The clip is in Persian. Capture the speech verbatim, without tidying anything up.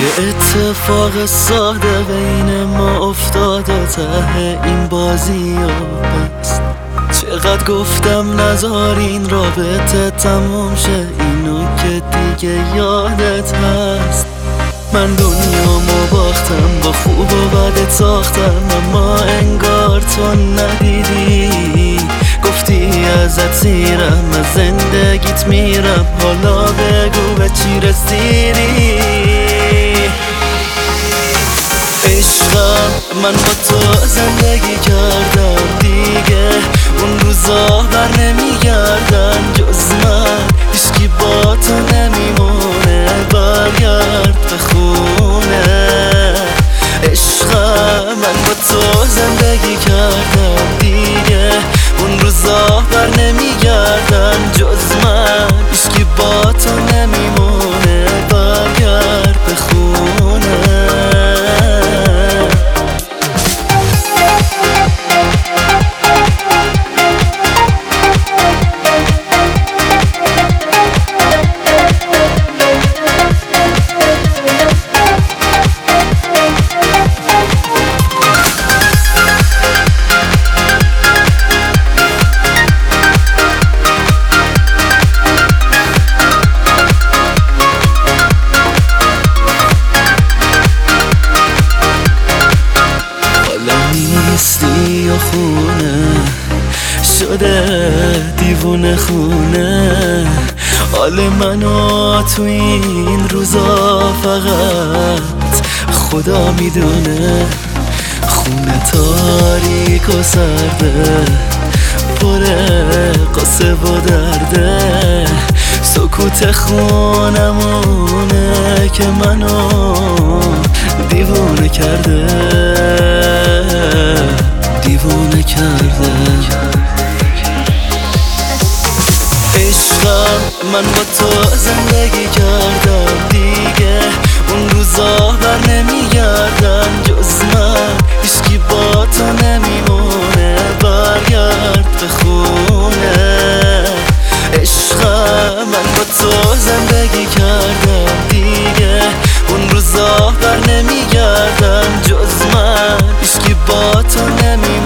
یه اتفاق ساده بین ما افتاد و ته این بازی و بست. چقدر گفتم نذار این رابطه تموم شه، اینو که دیگه یادت هست. من دنیامو باختم، با خوب و بدت ساختم، اما انگار تو ندیدی. گفتی ازت سیرم، از زندگیت میرم، حالا بگو به چی رسیدی. عشقم من با تو زندگی کردم، دیگه اون روزا بر نمیگردن. جز من هیچکی با تو نمیمونه، برگرد به خونه. عشقم من با تو زندگی کردم، دیگه اون روزا بر نمیگردن. جز من هیچکی با تو نمیمونه، برگرد به خونه. نیستی و خونه شده دیوونه خونه. حال منو تو این روزا فقط خدا میدونه. خونه تاریک و سرده، پر قصه و درده. سکوت خونمونه که منو دیوونه کرده، دیوونه کرده. عشقم من با تو زندگی کردم، دیگه اون روزا بر نمیگردن. جز من هیچکی با تو نمیمونه، برگرد به خونه. عشقم من با تو زندگی کردم، دیگه اون روزا بر نمیگردن. جز من هیچکی با تو نمیمونه،